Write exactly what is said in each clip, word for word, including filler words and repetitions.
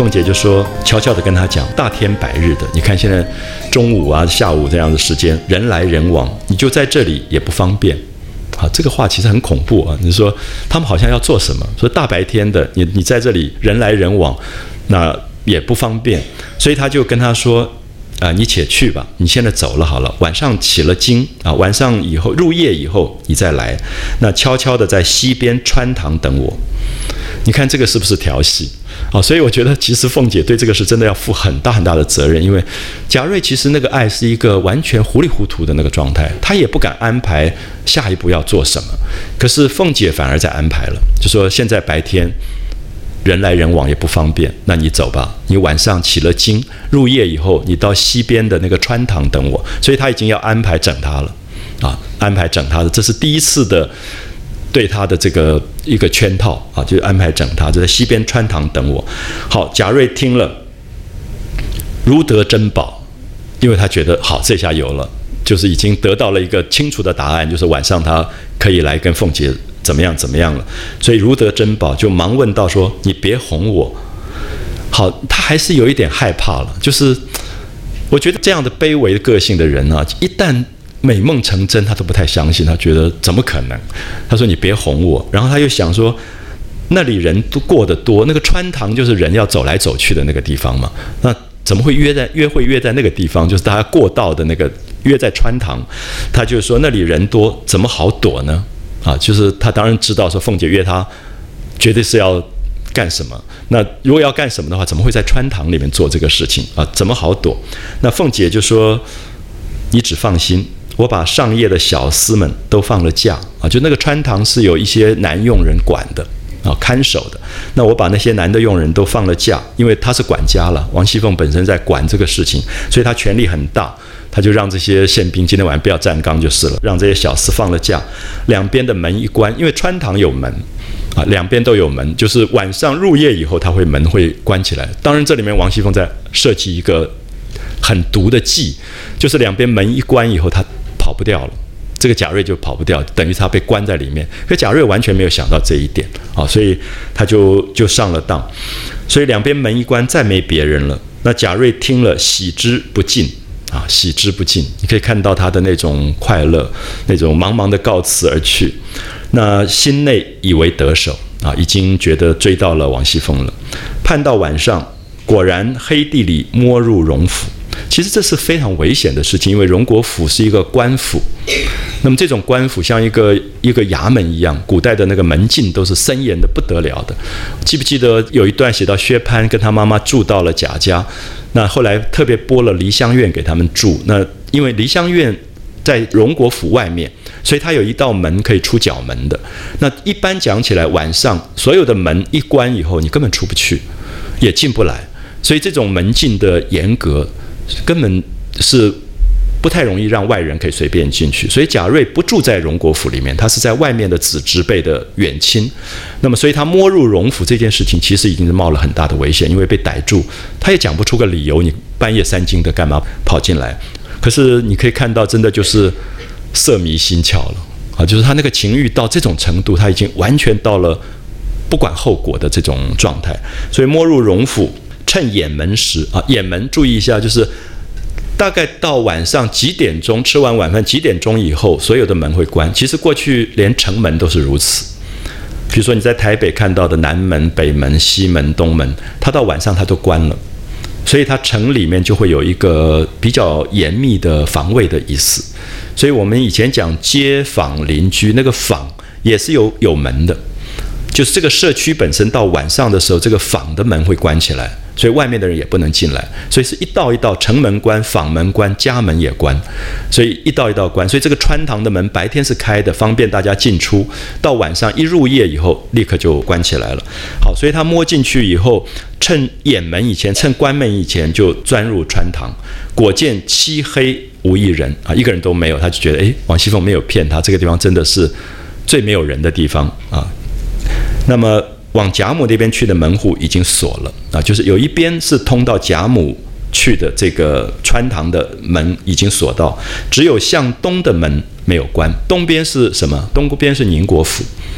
凤姐就说，悄悄地跟他讲，大天白日的，你看现在中午啊、下午这样的时间，人来人往，你就在这里也不方便。啊，这个话其实很恐怖啊！你说他们好像要做什么？说大白天的，你你在这里人来人往，那也不方便，所以他就跟他说：“啊、呃，你且去吧，你现在走了好了。晚上起了经啊，晚上以后入夜以后你再来，那悄悄的在西边穿堂等我。”你看这个是不是调戏？哦，所以我觉得其实凤姐对这个是真的要负很大很大的责任，因为贾瑞其实那个爱是一个完全糊里糊涂的那个状态，他也不敢安排下一步要做什么，可是凤姐反而在安排了，就说现在白天人来人往也不方便，那你走吧，你晚上起了经入夜以后，你到西边的那个穿堂等我，所以他已经要安排整他了啊，安排整他的，这是第一次的对他的这个一个圈套啊，就安排整他，就在西边穿堂等我。好，贾瑞听了，如得珍宝，因为他觉得好，这下有了，就是已经得到了一个清楚的答案，就是晚上他可以来跟凤姐怎么样怎么样了，所以如得珍宝，就忙问到说：“你别哄我。”好，他还是有一点害怕了，就是我觉得这样的卑微的个性的人啊，一旦美梦成真，他都不太相信，他觉得怎么可能？他说：“你别哄我。”然后他又想说，那里人都过得多，那个穿堂就是人要走来走去的那个地方嘛，那怎么会约在约会约在那个地方？就是大家过道的那个约在穿堂，他就说那里人多，怎么好躲呢？啊，就是他当然知道说凤姐约他，绝对是要干什么。那如果要干什么的话，怎么会在穿堂里面做这个事情啊？怎么好躲？那凤姐就说：“你只放心。”我把上夜的小厮们都放了假啊，就那个穿堂是有一些男佣人管的啊，看守的。那我把那些男的佣人都放了假，因为他是管家了。王熙凤本身在管这个事情，所以他权力很大，他就让这些宪兵今天晚上不要站岗就是了，让这些小厮放了假，两边的门一关，因为穿堂有门啊，两边都有门，就是晚上入夜以后，他会门会关起来。当然，这里面王熙凤在设计一个很毒的计，就是两边门一关以后，他跑不掉了，这个贾瑞就跑不掉，等于他被关在里面。可贾瑞完全没有想到这一点啊，所以他就就上了当。所以两边门一关，再没别人了。那贾瑞听了，喜之不尽啊，喜之不尽。你可以看到他的那种快乐，那种茫茫的告辞而去。那心内以为得手啊，已经觉得追到了王熙凤了。盼到晚上，果然黑地里摸入荣府。其实这是非常危险的事情，因为荣国府是一个官府，那么这种官府像一个一个衙门一样，古代的那个门禁都是森严的不得了的。记不记得有一段写到薛蟠跟他妈妈住到了贾家，那后来特别拨了梨香院给他们住，那因为梨香院在荣国府外面，所以它有一道门可以出角门的。那一般讲起来，晚上所有的门一关以后，你根本出不去，也进不来，所以这种门禁的严格根本是不太容易让外人可以随便进去，所以贾瑞不住在荣国府里面，他是在外面的子侄辈的远亲。那么，所以他摸入荣府这件事情，其实已经是冒了很大的危险，因为被逮住，他也讲不出个理由，你半夜三更的干嘛跑进来？可是你可以看到，真的就是色迷心窍了啊！就是他那个情欲到这种程度，他已经完全到了不管后果的这种状态。所以摸入荣府。趁掩门时啊，掩门注意一下，就是大概到晚上几点钟，吃完晚饭几点钟以后，所有的门会关。其实过去连城门都是如此，比如说你在台北看到的南门、北门、西门、东门，它到晚上它都关了，所以它城里面就会有一个比较严密的防卫的意思。所以我们以前讲街坊邻居，那个坊也是有有门的。就是这个社区本身到晚上的时候，这个坊的门会关起来，所以外面的人也不能进来，所以是一道一道，城门关，坊门关，家门也关，所以一道一道关。所以这个穿堂的门白天是开的，方便大家进出，到晚上一入夜以后，立刻就关起来了。好，所以他摸进去以后，趁掩门以前，趁关门以前就钻入穿堂，果见漆黑无一人啊，一个人都没有，他就觉得哎，王熙凤没有骗他，这个地方真的是最没有人的地方啊。那么往贾母那边去的门户已经锁了啊，就是有一边是通到贾母去的这个穿堂的门已经锁到，只有向东的门没有关。东边是什么？东边是宁国府，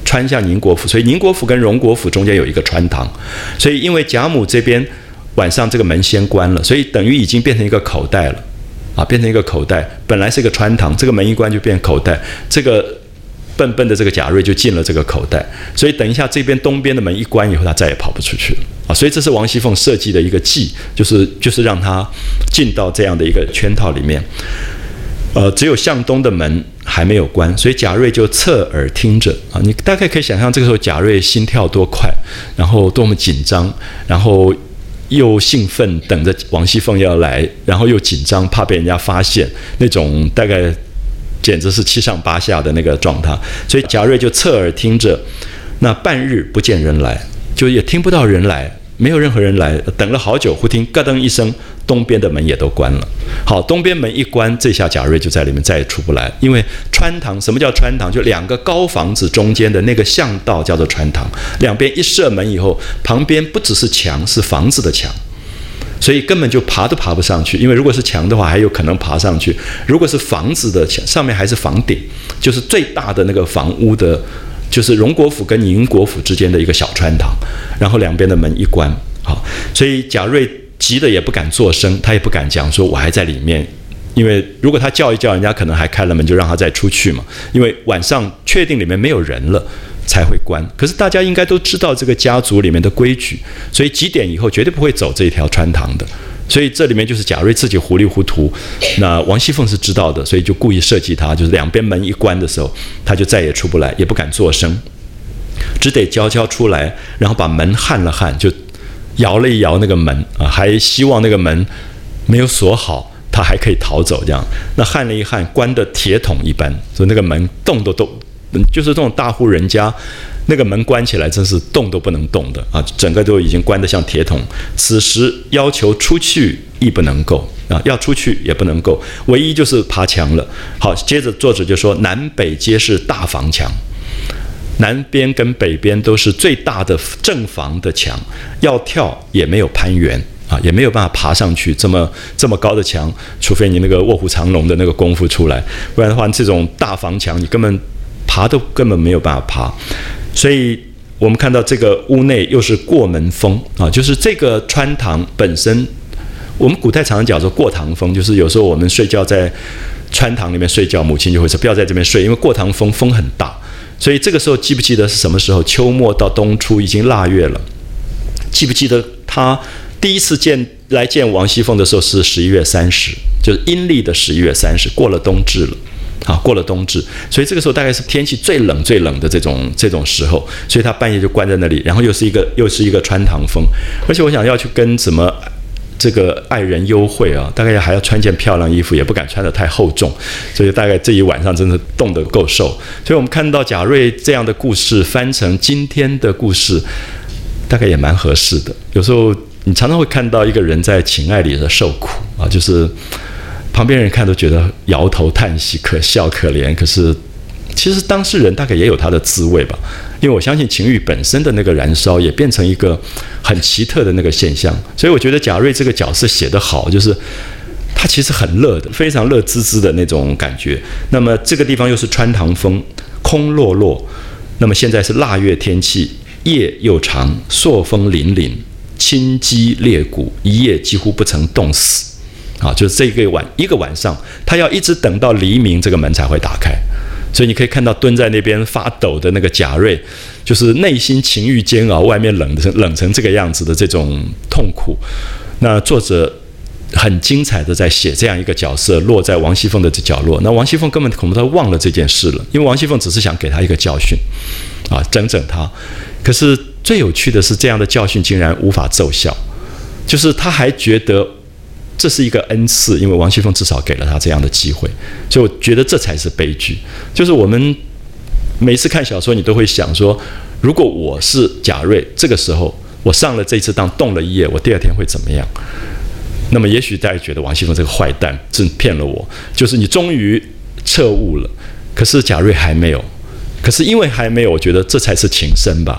穿向宁国府，所以宁国府跟荣国府中间有一个穿堂，所以因为贾母这边晚上这个门先关了，所以等于已经变成一个口袋了啊，变成一个口袋，本来是一个穿堂，这个门一关就变口袋，这个笨笨的这个贾瑞就进了这个口袋，所以等一下这边东边的门一关以后，他再也跑不出去了啊！所以这是王熙凤设计的一个计，就是就是让他进到这样的一个圈套里面。呃，只有向东的门还没有关，所以贾瑞就侧耳听着啊。你大概可以想象这个时候贾瑞心跳多快，然后多么紧张，然后又兴奋等着王熙凤要来，然后又紧张怕被人家发现，那种大概简直是七上八下的那个状态。所以贾瑞就侧耳听着，那半日不见人来，就也听不到人来，没有任何人来，等了好久，忽听咯噔一声，东边的门也都关了。好，东边门一关，这下贾瑞就在里面再也出不来，因为穿堂，什么叫穿堂？就两个高房子中间的那个巷道叫做穿堂，两边一射门以后，旁边不只是墙，是房子的墙，所以根本就爬都爬不上去，因为如果是墙的话，还有可能爬上去；如果是房子的墙，上面还是房顶，就是最大的那个房屋的，就是荣国府跟宁国府之间的一个小穿堂，然后两边的门一关，好，所以贾瑞急得也不敢作声，他也不敢讲说我还在里面，因为如果他叫一叫，人家可能还开了门就让他再出去嘛，因为晚上确定里面没有人了才会关。可是大家应该都知道这个家族里面的规矩，所以几点以后绝对不会走这一条穿堂的。所以这里面就是贾瑞自己糊里糊涂，那王熙凤是知道的，所以就故意设计他，就是两边门一关的时候，他就再也出不来，也不敢作声，只得悄悄出来，然后把门焊了焊，就摇了一摇那个门啊，还希望那个门没有锁好，他还可以逃走这样。那焊了一焊，关的铁桶一般，所以那个门动都动，就是这种大户人家，那个门关起来真是动都不能动的啊，整个都已经关得像铁桶。此时要求出去亦不能够啊，要出去也不能够，唯一就是爬墙了。好，接着作者就说南北皆是大房墙。南边跟北边都是最大的正房的墙，要跳也没有攀援啊，也没有办法爬上去这么这么高的墙，除非你那个卧虎藏龙的那个功夫出来，不然的话，这种大房墙你根本爬都根本没有办法爬。所以我们看到这个屋内又是过门风啊，就是这个穿堂本身，我们古代常常讲说过堂风，就是有时候我们睡觉在穿堂里面睡觉，母亲就会说不要在这边睡，因为过堂风风很大。所以这个时候记不记得是什么时候？秋末到冬初，已经腊月了。记不记得他第一次见来见王熙凤的时候是十一月三十，就是阴历的十一月三十，过了冬至了。啊，过了冬至，所以这个时候大概是天气最冷最冷的这种这种时候，所以他半夜就关在那里，然后又是一个又是一个穿堂风，而且我想要去跟什么这个爱人幽会啊，大概还要穿件漂亮衣服，也不敢穿得太厚重，所以大概这一晚上真的冻得够受。所以我们看到贾瑞这样的故事翻成今天的故事，大概也蛮合适的。有时候你常常会看到一个人在情爱里的受苦啊，就是旁边人看都觉得摇头叹息，可笑可怜，可是其实当事人大概也有他的滋味吧。因为我相信情欲本身的那个燃烧也变成一个很奇特的那个现象，所以我觉得贾瑞这个角色写得好，就是他其实很乐的，非常乐滋滋的那种感觉。那么这个地方又是穿堂风，空落落，那么现在是腊月天气，夜又长，朔风凛凛，侵肌裂骨，一夜几乎不曾冻死啊！就是这个晚一个晚上，他要一直等到黎明，这个门才会打开。所以你可以看到蹲在那边发抖的那个贾瑞，就是内心情欲煎熬，外面冷的冷成这个样子的这种痛苦。那作者很精彩的在写这样一个角色落在王熙凤的这角落，那王熙凤根本恐怕她忘了这件事了，因为王熙凤只是想给她一个教训啊，整整她。可是最有趣的是，这样的教训竟然无法奏效，就是她还觉得这是一个恩赐，因为王熙凤至少给了他这样的机会，所以我觉得这才是悲剧。就是我们每次看小说，你都会想说，如果我是贾瑞，这个时候我上了这次当，冻了一夜，我第二天会怎么样？那么也许大家觉得王熙凤这个坏蛋真骗了我，就是你终于彻悟了，可是贾瑞还没有。可是因为还没有，我觉得这才是情深吧。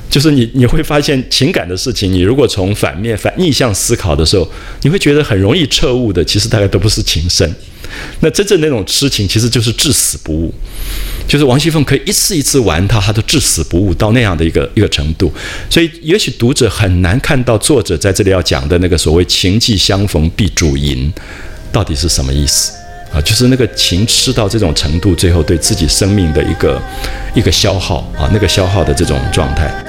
就是你你会发现情感的事情，你如果从反面反逆向思考的时候，你会觉得很容易彻悟的，其实大概都不是情深。那真正那种痴情，其实就是至死不悟。就是王熙凤可以一次一次玩他，他都至死不悟到那样的一个一个程度。所以也许读者很难看到作者在这里要讲的那个所谓情既相逢必主淫，到底是什么意思啊？就是那个情痴到这种程度，最后对自己生命的一个一个消耗啊，那个消耗的这种状态。